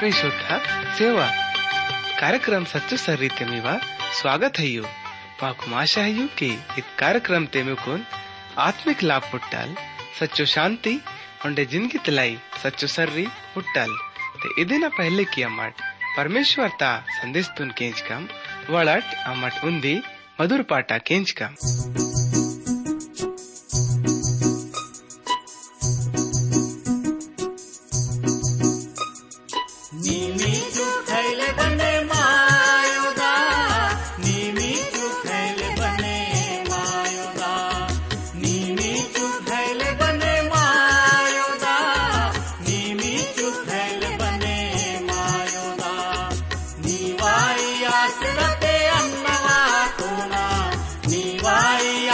आत्मेशोद्धा सेवा कार्यक्रम सच्चो सर्री तेमीवा स्वागत है। पाकुम आशा है कि इत कार्यक्रम तेमुकुन आत्मिक लाभ पुट्टाल सच्चो शांति उंडे जिंदगी तलाई सच्चो सर्री पुट्टाल ते इदिना पहले की अम्मट परमेश्वर ता संदेश तुन केंचकम वड़ट अम्मट उंदी मधुर पाटा केंचकम Nivai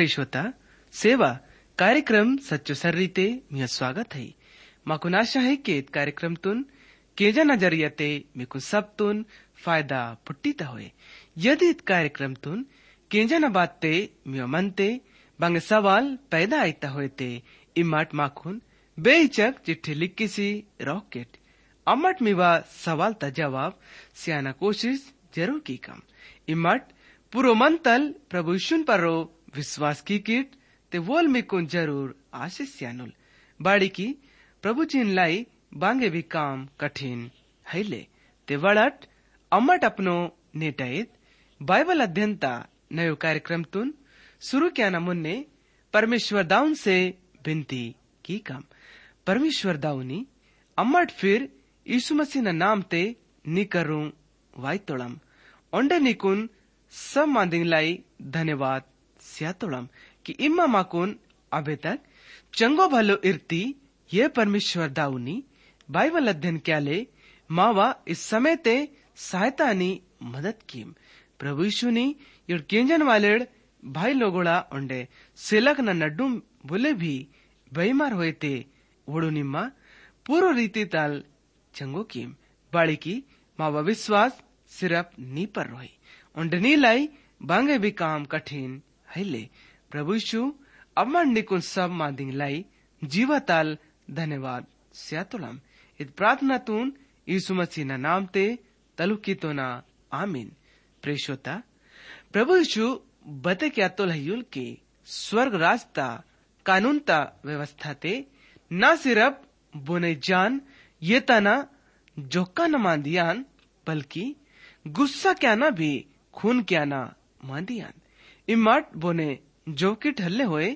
प्रिय श्रोता, सेवा कार्यक्रम सच्चो सर्रीते मी स्वागत है. माकून आशा है की कार्यक्रमतून केजा नजरियाते मीकू सबतून फायदा पुट्टीता होय. यदि कार्यक्रमतून केजा न बातते मी मनते बांगे सवाल पैदा आयता होते इमाट माखून बेहिचक चिट्ठी लिखी सी रॉकेट अमट मीवा सवाल ता जवाब सियाना कोशिश जरूर की कम. इमट पूरो मंतल प्रभु यीशु परो विश्वास की किट ते वोल मिकुन जरूर आशीष सियानुल बाड़ी की प्रभु चीन लाई बांगे भी काम कठिन हैले ते वड़ट अमट अपनो नेटाइत बाइबल अध्ययनता नयो कार्यक्रम तुन शुरू क्या न मुन्ने परमेश्वर दाउन से विनती की कम. परमेश्वर दाउनी अमट फिर यीशु मसीह न नाम ते नी करूं वाई तोड़म ओंडे निकुन सब मांदिंग लाई धन्यवाद सियातोड़म कि इम्मा माकुन अबे तक चंगो भलो इर्ती ये परमेश्वर दाउनी बाइबल अध्ययन क्या ले मावा इस समय ते सहायता नी मदद की. प्रभु यीशु नी युड़ केंजन वालेड़ भाई लोगोड़ा ओंडे सिलक न नड्डुम बोले भी बेमार हुए ते वोड़ू निम्मा पूरो रीति ताल चंगो की बाड़ी की मावा विश्वास सिर्फ नी पर रोई ओंडे नी लाई बांगे भी काम कठिन हैले. प्रभु यीशु अमन निकुन सब मादिंग लाई जीवताल धन्यवाद स्यातुलम. इत प्रार्थना तून यीशु मसीह ना नाम ते तलुकी तो ना आमीन. प्रेषोता प्रभु यीशु बते क्या तो लयुल के स्वर्ग रास्ता कानूनता व्यवस्था ते ना सिर्फ बुने जान ये तना जोका न मांदियान बल्कि गुस्सा क्या ना भी खून क्या ना मांदियान. इमट बोने जोकिट हल्ले होए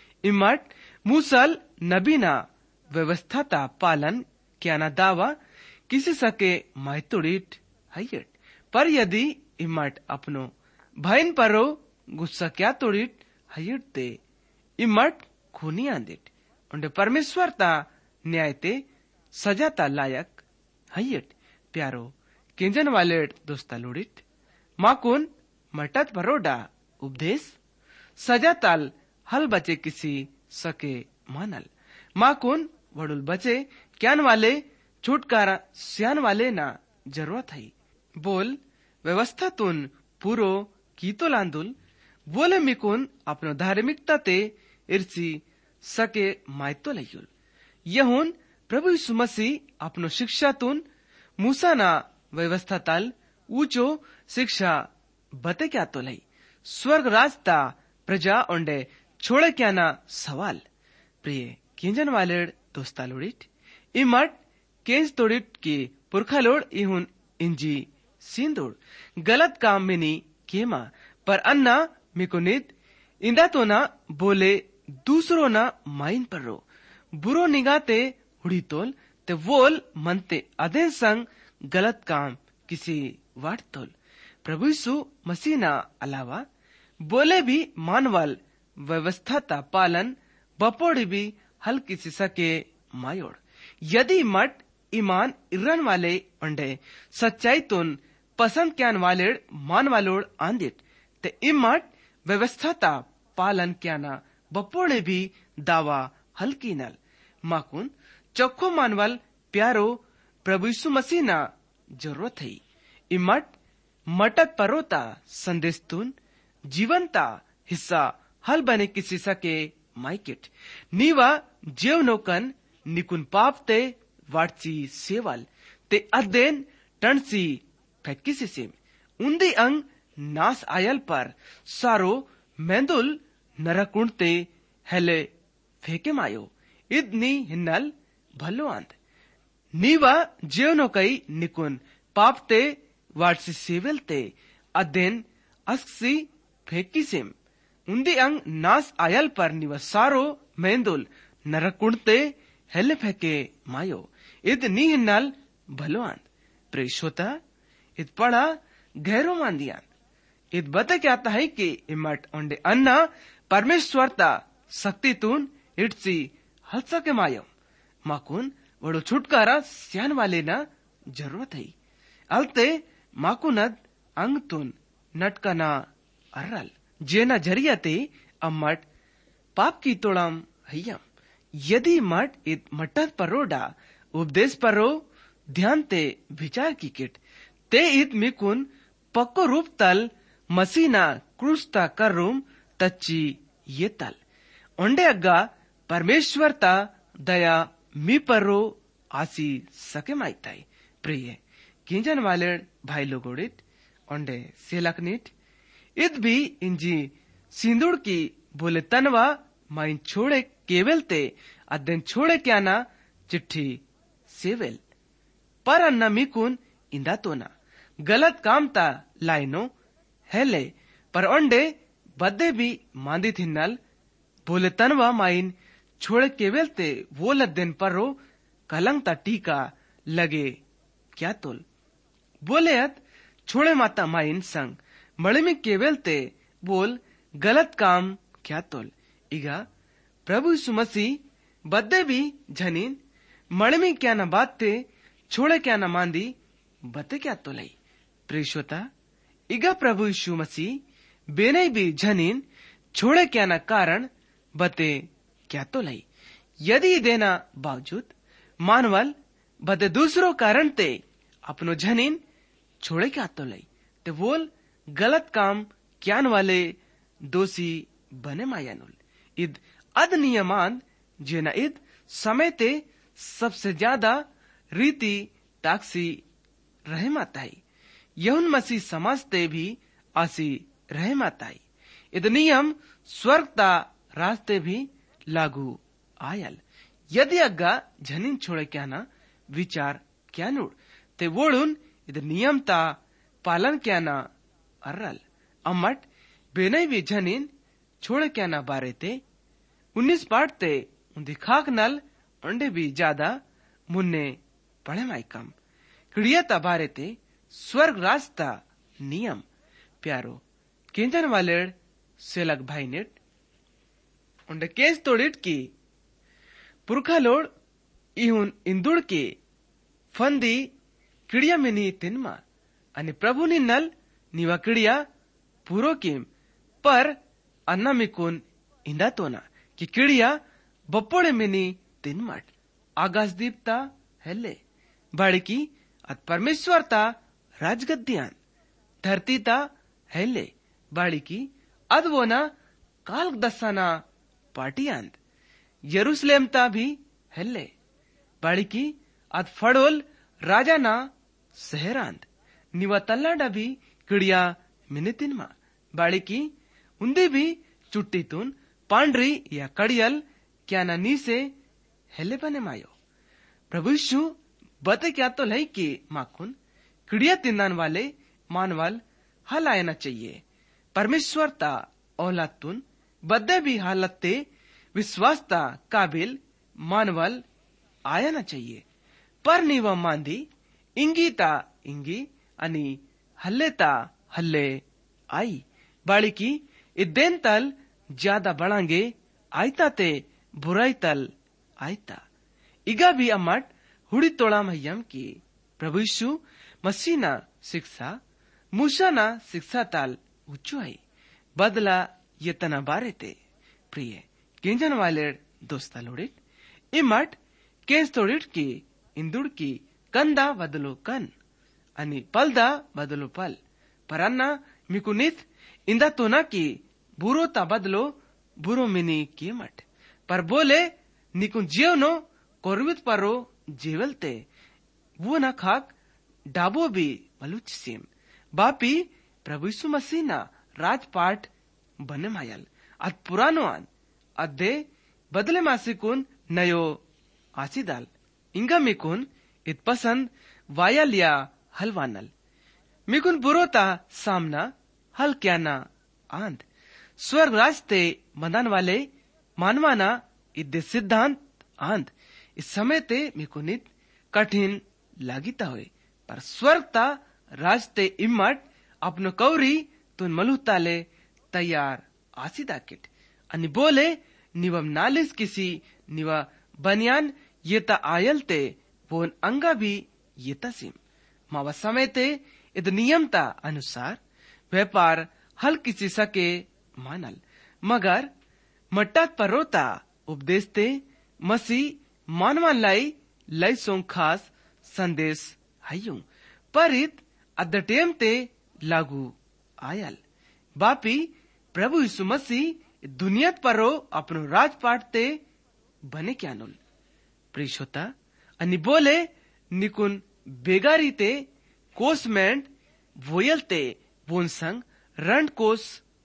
इमट मूसल नबीना व्यवस्था ता पालन क्या ना दावा किसी सके मायतुड़ीट हयट. पर यदि इमट अपनो भाईन परो गुस्सा क्या तोड़ीट हयट ते इमट खूनी आंदिट उन्हें परमेश्वर ता न्याय ते सजा ता लायक हयट. प्यारो केंजन वाले दोस्ता लोड़िट माकुन मटत परोडा उपदेश सजा ताल हल बचे किसी सके मानल माकुन वडुल बचे क्यान वाले छुटकारा सियान वाले ना जरूरत है. बोल व्यवस्था तुन पूरो की तो लांदुल बोले मिकुन अपनो धार्मिकता ते इर्सी सके मायतो लयुल. यहुन प्रभु यीशु मसीह अपनो शिक्षा तुन मूसा ना व्यवस्था ताल ऊंचो शिक्षा बते क्या तो लई स्वर्ग रास्ता प्रजा ओंडे छोड़े क्या ना सवाल. प्रिय केंजन वाले दोस्ता लोड़िट इमट केंज तोड़िट की पुरखा लोड़ इहुन इंजी सिंदोड़ गलत काम में नी केमा पर अन्ना मिकुनित इंदा तो ना बोले दूसरो ना माइन पर रो बुरो निगाते हुड़ी तोल ते वोल मनते अधे संग गलत काम किसी वाट तोल. प्रभु यीशु मसीह ना अलावा बोले भी मानवाल व्यवस्था ता पालन बपोड़ी भी हल किसी सके मायोड़. यदि मट ईमान इरन वाले अंडे सच्चाई तुन पसंद क्यान वाले मान वालोड़ आंदिट ते इमट व्यवस्था ता पालन क्याना बपोड़े भी दावा हल की नल. माकुन चौखो मानवाल प्यारो प्रभु यीशु मसीह ना जरूरत है. इमट मटत परोता संदेश तुन जीवनता हिस्सा हल बने किसी सके माइकेट नीवा जेव नोकन निकुन पाप ते वाटसी सेवल ते अध्ययन टणसी फैक्किसी से उन्दी अंग नास आयल पर सारो मेंदुल नरकुंडते हेले फेके मायो इदनी हिन्नल भलो अंत नीवा जेव नोकई निकुन पाप ते वाटसी सेवल ते अध्ययन अस्सी फेंकी सेम उन्दी अंग नास आयल पर निवसारो मेंदुल नरकुंडते हेले फेंके मायो इद नी हिन्नल भलोआन. प्रेषोता इत पड़ा गहरो मांदियान इत बता क्या है कि इमट ओंडे अन्ना परमेश्वरता शक्ति तुन इटसी हल सके मायो माकुन वड़ो छुटकारा सियान वाले ना जरूरत है. अलते माकुनद अंग तुन नटकना अर्रल जेना जरियाते अम्मट पाप की तोड़ाम हयम यदि मठ इत मट्टत परोडा उपदेश परो ध्यान ते विचार की किट ते इत मिकुन पक्को रूप तल मसीना क्रूस्ता कर रूम तच्ची ये तल ओंडे अग्गा परमेश्वर ता दया मी परो आसी सके माइताई प्रिय किंजन वाले भाई लोगोडित ओंडे सेलकनिट इत भी इंजी सिंदूर की बोले तनवा माइन छोड़े केवल ते अध्यन छोड़े क्या ना चिट्ठी सेवेल पर अन्ना मिकुन इंदा तो ना गलत काम ता लाइनो हेले पर ओंडे बद्दे भी मांदी थी नल बोले तनवा माइन छोड़े केवल ते वो लद्दन परो कलंग ता टीका लगे क्या तोल बोले अत छोड़े माता माइन संग मड़े में केवल ते बोल गलत काम क्या तोल इगा प्रभु यीशु मसीह बद्दे भी झनीन मड़े में क्या न बात ते छोड़े क्या न मांदी बते क्या तोलाई प्रेषोता इगा प्रभु यीशु मसीह बेने भी झनीन छोड़े क्या न कारण बते क्या तोलाई यदि देना बावजूद मानवल बते दूसरों कारण ते अपनो झनीन छोड़े क्या तोलाई ते बोल गलत काम क्यान वाले दोषी बने मायानुल इद अद नियमान जेना इद समय ते सबसे ज्यादा रीति टाक्सी रहे माताई यहुन मसीह समाज ते भी आसी रहे माताई इद नियम स्वर्ग ता रास्ते भी लागू आयल यदि अग्गा झनीन छोड़े क्या ना विचार क्या नूड़ ते वोड़ुन इद नियम ता पालन क्या ना अर्रल अम्मट बेनई भी झनीन छोड़े क्या ना बारे ते 19 पाठ ते उन्दी खाक नल अंडे भी ज्यादा मुन्ने पढ़े माई कम क्रियता बारे ते स्वर्ग रास्ता नियम प्यारो केंजन वाले सेलक भाई नेट उन्डे केस तोड़िट की पुरखा लोड इहुन इंदुड़ के फंदी किड़िया मिनी तिनमा अनि प्रभु नि नल निवा किड़िया पूरो किम पर अन्ना मिकुन इंदा तोना कि किड़िया बप्पोड़े मिनी तिनमट आकाशदीपता हेले बाड़की अत परमेश्वरता राजगद्यान धरतीता हेले बाड़की अदवोना काल दसाना पाटियांद यरूशलेमता भी हेले बाड़की अत फड़ोल राजाना सहरांद निवा तल्लाडा भी किड़िया मिनितिनमा बाड़की उन्दी भी चुट्टीतून पांडरी या कड़ियल क्या ना नी से हेले बने मायो प्रभु यीशु बते क्या तो लई कि माकुन किड़िया तिंदान वाले मानवाल हल आना चाहिए परमेश्वरता औलातुन बद्दे भी हालते विश्वासता काबिल मानवाल आया ना चाहिए पर नीवा मांदी इंगीता इंगी अनि हल्लेता हल्ले आई बाड़की इद्देन तल ज्यादा बढ़ांगे आयता ते बुराई तल आयता इगा भी अम्मट हुड़ी तोड़ा महियम की प्रभु यीशु मसीना शिक्षा मूसा ना शिक्षा ताल उच्चो आई बदला ये तना बारे ते प्रिय केंजन वाले दोस्ता लोडिट इमट केंस तोडिट की इंदुड़ की कंदा बदलो कन अनि पलदा बदलो पल परन्ना मिकुनित इंदा तोना की बुरो ता बदलो बुरो मिनी की मट पर बोले निकुन जीवनो कोरवित परो जीवलते वो न खाक डाबो भी मलुच सिम बापी प्रभु यीशु मसीह ना राजपाट बने मायल अत पुरानो आन अदे बदले मासिकुन नयो आसीदाल इंगा मिकुन इत पसंद वायलिया हलवानल मिकुन बुरोता सामना हल क्या ना आंद स्वर्ग रास्ते मदान वाले मानवाना इद्दे सिद्धांत आंद इस समय ते मिकुनित कठिन लागिता हुए पर स्वर्गता रास्ते इम्मट अपनो कौरी तुन मलुताले तैयार आसीदा किट अनि बोले निवम नालिस किसी निवा बनियान ये ता आयलते वोन अंगा भी ये तसिम मावा समय ते इद नियमता अनुसार व्यापार हल किसी सके मानल मगर मट्टात परोता उपदेशते मसीह मानवान लाई सोंग खास संदेश हयू परित अद्दटेम ते लागू आयल बापी प्रभु यीशु मसीह दुनियात परो अपनो राजपाट ते बने क्यानुल प्रिशोता अनि बोले निकुन बेगारी ते कोसमेंट वोयल ते बोन संग रंड कोस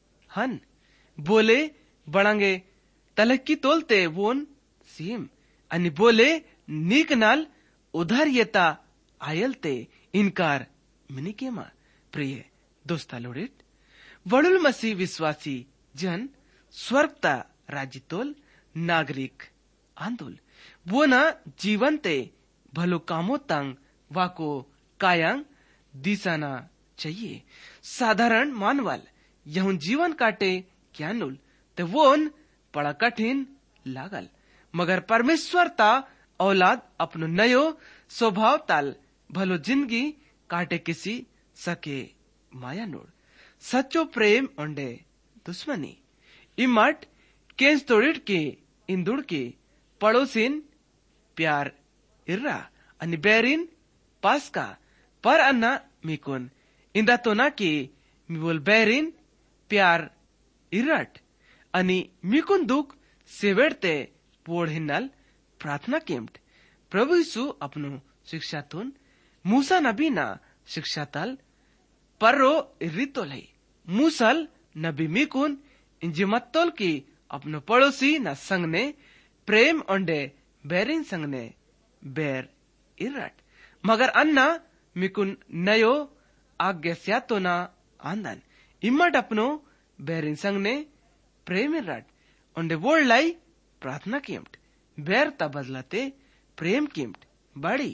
हन बोले बड़ांगे तलक्की तोलते वोन सीम अनि बोले नीक नाल उधर येता आयलते इनकार मिनिकेमा प्रिय दोस्ता लोडित वडुल मसीह विश्वासी जन स्वर्गता राज्यतोल नागरिक आंदोल वो न जीवनते भलो कामो तंग वाको कायांग दिसाना चाहिए साधारण मानवाल यहुन जीवन काटे क्यानुल ते वोन बड़ा कठिन लागल मगर परमेश्वर ता औलाद अपनो नयो स्वभाव ताल भलो जिंदगी काटे किसी सके माया नोड सच्चो प्रेम ओंडे दुश्मनी इमट केंस तोड़िट के इंदुड़ के पड़ोसिन प्यार इर्रा अनि बेरिन पास्का पर अन्ना मिकुन इंदा तो ना के मिवोल बेरिन प्यार इरट अनि मिकुन दुख सेवेड़ते पोड़ हिन्नल प्रार्थना केम्ट प्रभु यीशु अपनो शिक्षा तुन मूसा नबी ना शिक्षा तल पर्रो रितोल है मूसल नबी मिकुन इंजिमत्तोल की अपनो पड़ोसी ना संग ने प्रेम ओंडे बेरिन संग ने बेर इरट मगर अन्ना मिकुन नयो आज्ञा स्यातो ना आंदन इम्मट अपनो बेरिन संग ने प्रेम इरट ओंडे वोड़ लाई प्रार्थना केम्ट बेर ता बदलते प्रेम केम्ट बड़ी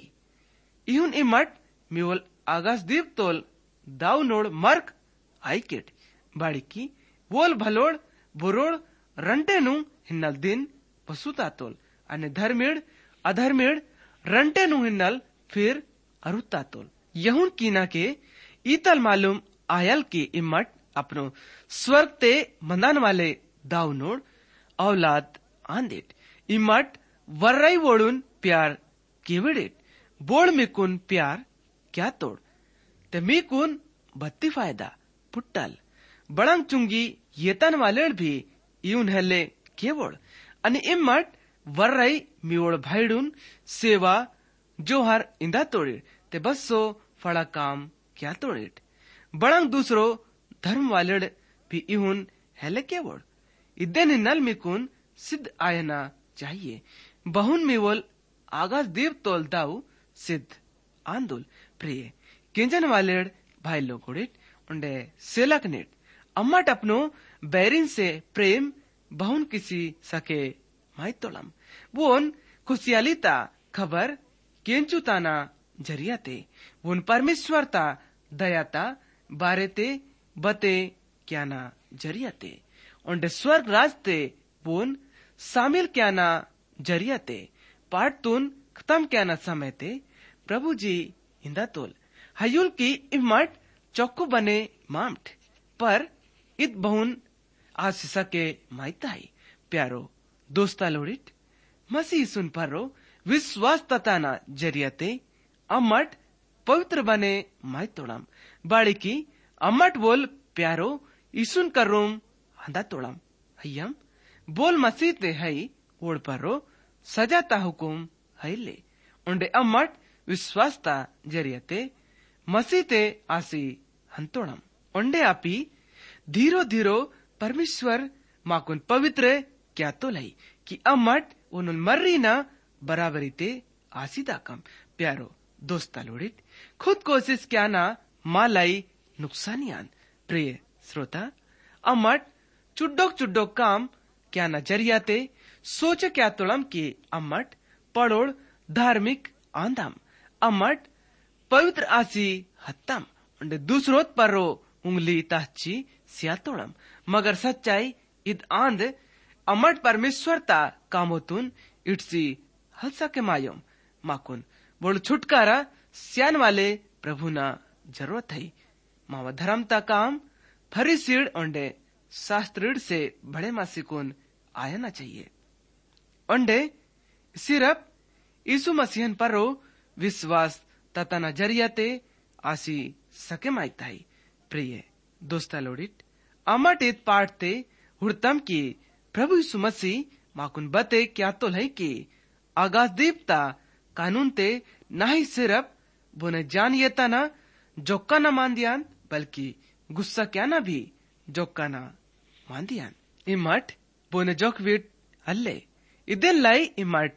इहुन इमट मिवल आगास दीप तोल दाव नोड मर्क आइकेट बाड़ी की वोल भलोड़ बुरोड़ रंटे नु हिन्नल दिन पसुता तोल अने धर्मेड़ अधर्मेड़ रंटे नु हिन्नल फिर अरुता तोल यहुन कीना के ईतल मालूम आयल की इमट अपनो स्वर्ग ते मंदान वाले दाव नोड औलाद आंदेट इमट वर्राई वोड़ुन प्यार केवड़ेट बोड़ मिकुन प्यार क्या तोड़ ते मिकुन बत्ती फायदा पुट्टल बड़ंग चुंगी येतन वालेड़ भी इउन हेले केवड़ अनि इमट वर्राई मिवड़ भाईडुन सेवा जोहर इंदा तोड़े ते बस्सो फड़ा काम क्या तोड़ेट बड़ंग दूसरो धर्म वालेड़ भी इहुन हेले केवड़ इद्दे नल मिकुन सिद्ध आयना चाहिए बहुन मिवल आगास देव तोल दाऊ सिद्ध आंदोल प्रिय किंजन वालेड़ भाई लोगोड़िट उंडे सेलक नेट अम्मट अपनो बैरिन से प्रेम बहुन किसी सके माई तोलम वोन खुशियालीता खबर केंचुताना जरियाते वोन परमेश्वरता दयाता बारेते बते क्याना जरियाते उंडे स्वर्ग राजते वोन शामिल क्याना जरियाते पार्टतुन खत्म क्याना समयते प्रभु जी हिंदा तोल हयुल की इमट चौक्को बने मामठ पर इत बहुन आशीषा के माइताई प्यारो दोस्ता लोड़िट मसीह सुन परो विश्वास तताना जरियाते अम्मट पवित्र बने माई तोड़म बाड़ी की अम्मट बोल प्यारो ईसुन करूम हंदा तोड़म हयम बोल मसीह ते हई ओड़ परो सजाता हुकुम हई ले उंडे अम्मट विश्वासता जरियाते मसीह ते आसी हंतोड़म उंडे आपी धीरो धीरो परमेश्वर माकुन पवित्र क्या तो लाई कि अम्मट उनुल मर्री ना बराबरी ते आसीदा कम प्यारो दोस्ता लोड़ित खुद कोशिश क्या ना मालाई नुकसानियान प्रिय श्रोता अम्मट चुड्डोक काम क्या ना जरियाते सोच क्या तोड़म की अम्मट पड़ोड़ धार्मिक आंदम अम्मट पवित्र आसी हत्तम उंडे दूसरोत परो उंगली ताची सियातोड़म मगर सच्चाई इद आंद अमट परमेश्वर ता कामोतुन इट्सी हलसा के मायोम माकुन बोल छुटकारा सियान वाले प्रभु ना जरूरत है मावा धर्म ता काम फरीसीड ओंडे शास्त्रीय से बड़े मासिकोन आयना चाहिए। अंडे सिर्फ यीशु मसीहन परो विश्वास तथा नजरियाते आसी सके माइताई। प्रिय दोस्ता लोडिट अमटित पाठते हुड़तम की प्रभु यीशु मसीह माकुन बते क्या तो है कि आगाज दीपता कानून ते नहीं सिर्फ बोने जान येता ना जोक्का ना मान दियान बल्कि गुस्सा क्या ना भी जोक्का ना मान दियान। इमट बोने जोकविट अल्ले इदिन लाई इमट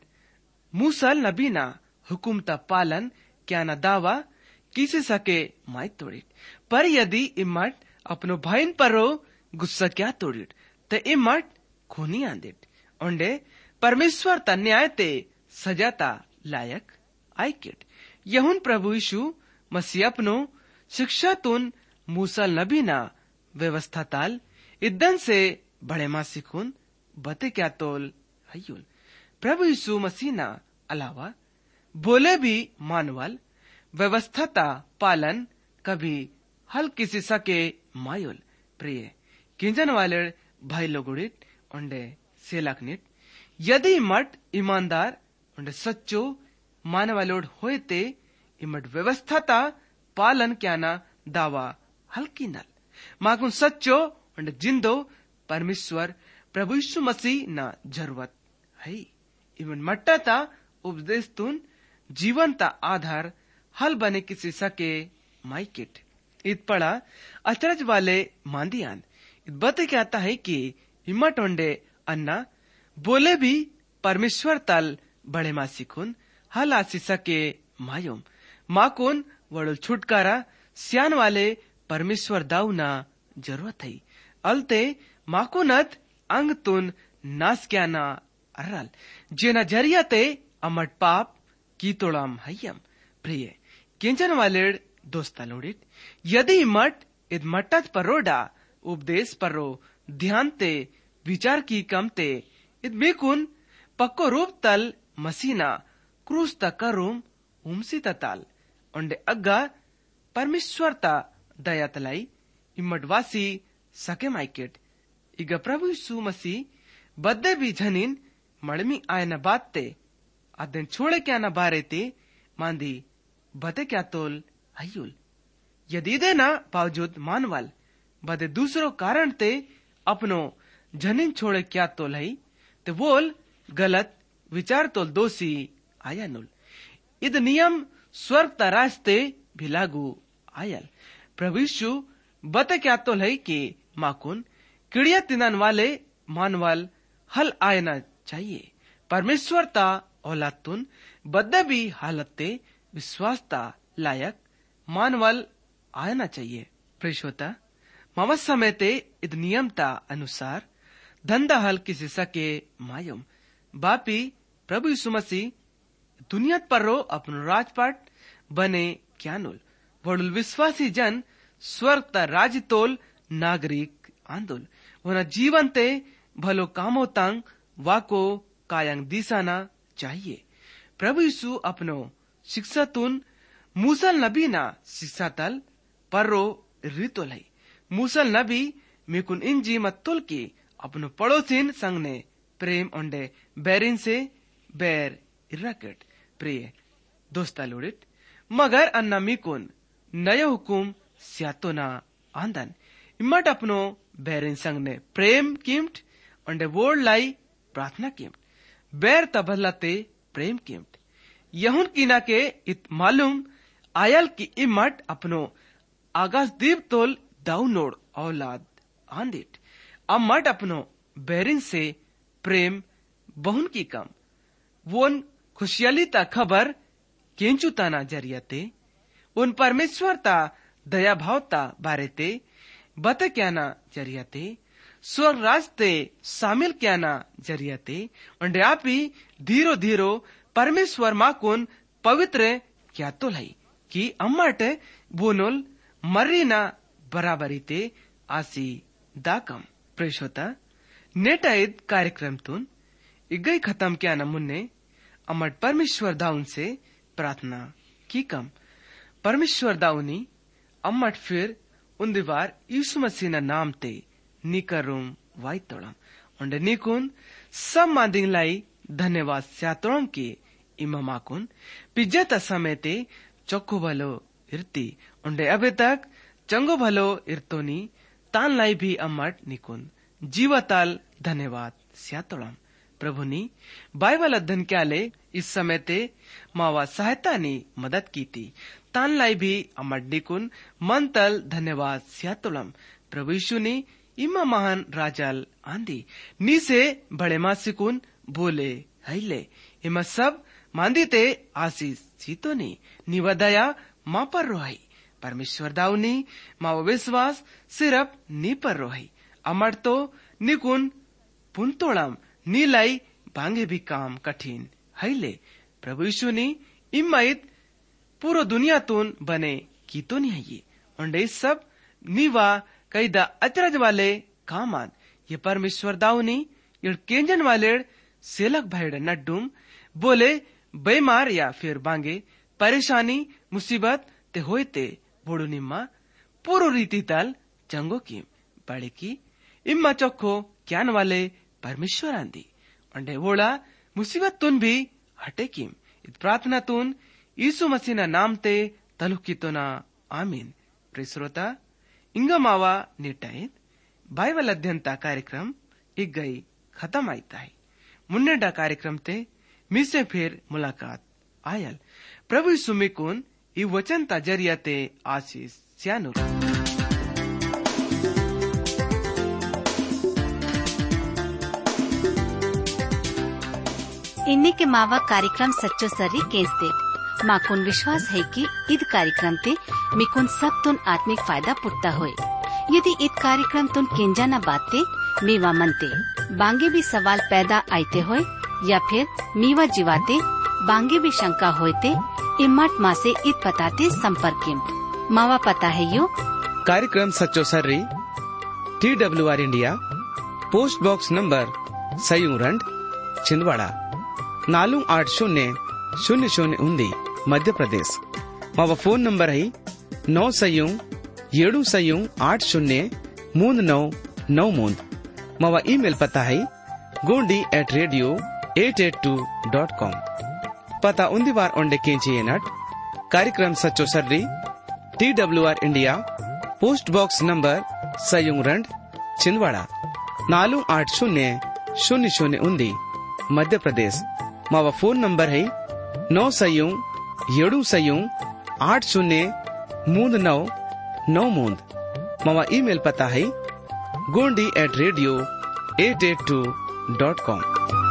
मूसल नबीना हुकुमता पालन क्या ना दावा किसी सके माई तोड़िट। पर यदि इमट अपनो भाईन परो गुस्सा क्या तोड़िट ते इमट खूनी आंदिट ओंडे परमेश्वर ता न्याय ते सजाता लायक आइकिट। यहुन प्रभु यीशु मसीह अपनो शिक्षा तुन मूसल नबीना व्यवस्था ताल इद्दन से बड़े मासिकुन बते क्या तोल हयुल। प्रभु यीशु मसीह ना अलावा बोले भी मानवल व्यवस्था ता पालन कभी हल किसी सके मायुल। प्रिय किंजन वाले भाई लोगुड़ित उंडे सेलाकनिट यदि मट ईमानदार उंडे सच्चो मानवालोड होए ते इमट व्यवस्था ता पालन क्या ना दावा हल्की नल माकुन सच्चो उंडे जिंदो परमेश्वर प्रभु यीशु मसीह ना जरूरत है। इमन मट्टा ता उपदेश तुन जीवन ता आधार हल बने किसी सके माइकिट। इत पड़ा अचरज वाले मांदियान इत बते क्या आता है कि इमट ओंडे अन्ना बोले भी परमेश्वर तल बड़े मासिकुन हल आसी सके मायोम माकुन वड़ुल छुटकारा सियान वाले परमेश्वर दाऊना जरूरत है। अलते माकुनत अंग तुन नास क्या ना अर्रल जेना जरियाते अमट पाप की तोड़ाम हयम। प्रिय किंचन वाले दोस्ता लोडित यदि मट इद मट्टत परोडा उपदेश परो ध्यान ते विचार की कमते इद बेकुन पक्को रूप तल मसीना क्रूस ता करूम उमसी ताल ओंडे अग्गा परमेश्वर ता दया तलाई इमटवासी सके माइकेट। इगा प्रभु यीशु मसीह बद्दे भी झनिन मड़मी आयना बात ते अदन छोड़े क्या ना बारे ते मांदी बते क्या तोल हयुल। यदि दे ना बावजूद मानवाल बदे दूसरो कारण ते अपनो झनिन छोड़े क्या तोल है ते वोल गलत विचार तोल दोषी आया नुल। इद नियम स्वर्ग ता रास्ते भी लागू आयल। प्रभु यीशु बते क्या तोल है कि माकुन किड़िया तिनन वाले मानवाल हल आयना चाहिए। परमेश्वर ता औलाद तुन बद्दे भी हालत ते विश्वास ता लायक मानवाल आयना चाहिए। प्रेषोता मवस समय ते इद नियम ता अनुसार धंधा हल किसी सके मायम बापी प्रभु यीशु मसीह दुनिया पर रो अपनो राजपाट बने क्यानुल वडुल विश्वासी जन स्वर्ग ता राज तोल नागरिक आंदोल वना जीवन ते भलो कामो तंग वाको कायंग दिसाना चाहिए। प्रभु यीशु अपनो शिक्षा तुन मूसल नबी ना शिक्षा तल पर रो रितोल है। मूसल नबी मेकुन इंजी मतुल की अपनो पड़ोसिन संग ने प्रेम ओंडे बैरिन से बैर इराकेट। प्रिय दोस्ता लोडित मगर अन्ना मिकुन नय हुकुम स्यातो ना आंदन इमट अपनो बैरिन संग ने प्रेम किम्ट ओंडे वोड लाई प्रार्थना किम्ट बैर तबलते प्रेम किम्ट यहुन कीना के इत मालूम आयल की इमट अपनो आगाज दीप तोल दाउनोड औलाद आंदिट अमट अपनो बैरिन से प्रेम बहुन की कम वोन खुशियाली ता खबर केंचु ताना जरियाते उन परमेश्वर ता दया भाव ता बारेते बता क्या ना जरियाते स्वर्ग रास्ते शामिल क्या ना जरियाते उंडे आपी धीरो धीरो परमेश्वर माकुन पवित्र क्या तो लाई कि अम्मट बोनोल मर्रीना बराबरीते आसी दाकम। प्रेषोता नेटाइद कार्यक्रम तुन इगई खत्म क्या ना मुन्ने अमट परमेश्वर दाउन से प्रार्थना की कम परमेश्वर दाउनी अम्मट फिर उन दीवार यीशु मसीह ना नाम ते निकरुम वाइतोड़म उंडे निकुन सब मादिंग लाई धन्यवाद स्यातोड़म की इमामाकुन पिज्जत समयते चोक्को भलो इर्ती उंडे अबे तक चंगो भलो इर्तोनी तान लाई भी अम्मट निकुन जीवताल धन्यवाद स्यातोड़म प्रभुनी बाइबल अध्ययन क्याले इस समय ते मावा सहायता नी मदद की थी तान लाई भी अमर निकुन मन तल धन्यवाद स्यातुलम प्रभु यीशु ने इमा महान राजाल आंधी नी से बड़े मासिकुन बोले हईले इमा सब मांदी ते आशीष सीतो नी निवदया माँ पर रोही परमेश्वर दाऊनी मावा विश्वास सिर्फ नी पर रोही अमर तो निकुन पुंतोड़म नीलाई भांगे भी काम कठिन हईले प्रभु यीशु ने इम्माइत पूरो दुनिया तून बने की तो नहीं है ये उन्हें सब नीवा कई दा अचरज वाले कामान ये परमेश्वर दाऊनी ये केंजन वाले सेलक भाईड नड्डूम बोले बेमार या फिर बांगे परेशानी मुसीबत ते होते बोड़ू निम्मा पूरो रीति तल चंगो की बड़े की इम्मा चौखो क्यान वाले परमेश्वर आंदी अंडे वोड़ा मुसीबत तुन भी हटे किम प्रार्थना तुन यीशु मसीह ना नाम ते तलुकी तो ना आमीन प्रिय श्रोता इंगा मावा नेटाइत बाइबल अध्ययनता कार्यक्रम एक गई खत्म आईता है मुन्नेडा कार्यक्रम ते मिसे फिर मुलाकात आयल प्रभु यीशु मिकुन ई वचन ता जरिया ते आशीष स्यानुर इन्हीं के मावा कार्यक्रम सच्चो सर्री केंसते माकुन विश्वास है कि ईद कार्यक्रम ते मिकुन सब तुन आत्मिक फायदा पुट्टा होए यदि ईद कार्यक्रम तुन केंजा न बाते मीवा मनते बांगे भी सवाल पैदा आते होए या फिर मीवा जीवाते बांगे भी शंका होते इम्मत माँ से ईद पताते संपर्क मावा पता है यो कार्यक्रम सच्चो सर्री TWR India post box number सयूरंड छिंदवाड़ा 4800 मध्य प्रदेश मावा फोन नंबर है 9 मावा ईमेल पता है gondi@radio882.com पता उन्दी बार ओंडे केंची नट कार्यक्रम सच्चो सर्री TWR India post box number सयूरंड छिंदवाड़ा 4800 मध्य प्रदेश मावा फोन नंबर है 9 मावा ईमेल पता है gondi@radio882.com